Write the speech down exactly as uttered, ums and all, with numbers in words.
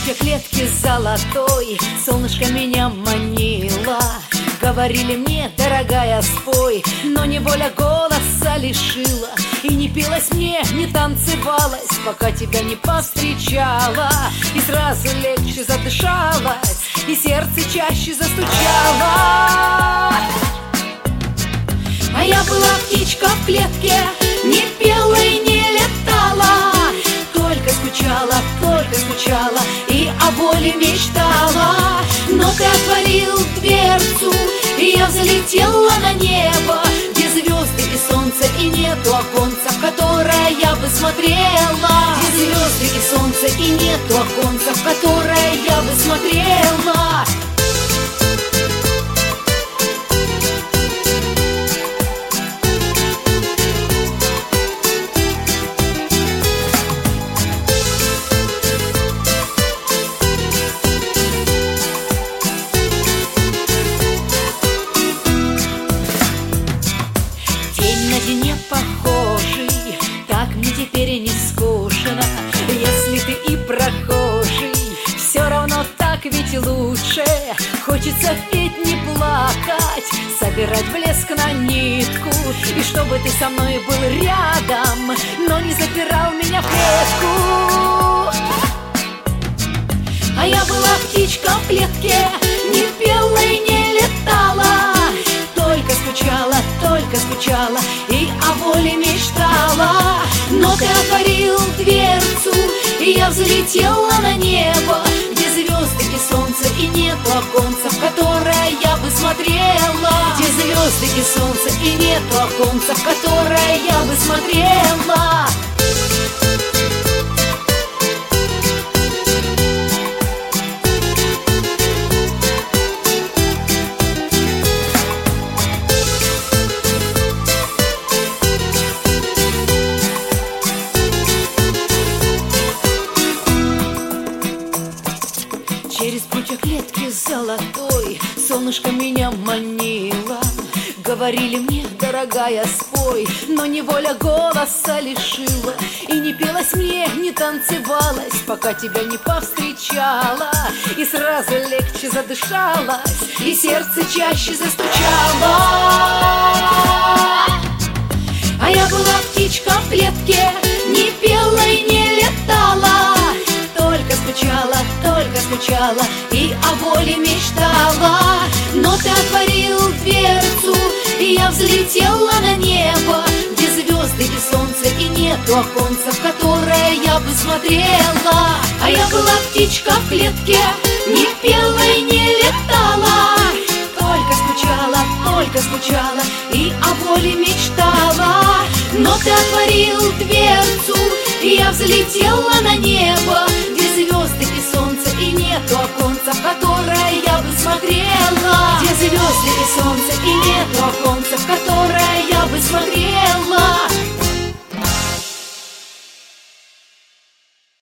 прутья клетки золотой солнышко меня манило. Говорили мне, дорогая, спой, но неволя голоса лишила. И не пелось мне, не танцевалось, пока тебя не повстречала. И сразу легче задышалось, и сердце чаще застучало. А я была птичка в клетке, не пела и не летала, только скучала, только скучала и о воле мечтала. Но ты отворил дверцу, и я взлетела на небо, где звезды и солнце, и нету оконца, в которое я бы смотрела. Где звезды и солнце, и нету оконца, в которое я бы смотрела. Не похожий, так мне теперь и не скучно. Если ты и прохожий, все равно так ведь лучше. Хочется петь, не плакать, собирать блеск на нитку, и чтобы ты со мной был рядом, но не запирал меня в клетку. А я была птичка в клетке, не пела и не летала, только скучала, только скучала и о воле мечтала. Но ты отворил дверцу, и я взлетела на небо, где звезды и солнце, и нету оконца, в которое я бы смотрела. Где звезды и солнце, и нету оконца, в которое я бы смотрела. Через прутья клетки золотой солнышко меня манило. Говорили мне, дорогая, спой, но неволя голоса лишила. И не пелось мне, не танцевалось, пока тебя не повстречала. И сразу легче задышалось, и сердце чаще застучало. А я была птичка в клетке, не пела и не летала, только скучала, только скучала и о воле мечтала. Но ты отворил дверцу, и я взлетела на небо, где звезды и солнце, и нету оконца, в которое я бы смотрела. А я была птичка в клетке, не пела и не летала, только скучала, только скучала и о воле мечтала. Но ты отворил дверцу, и я взлетела на небо, где звезды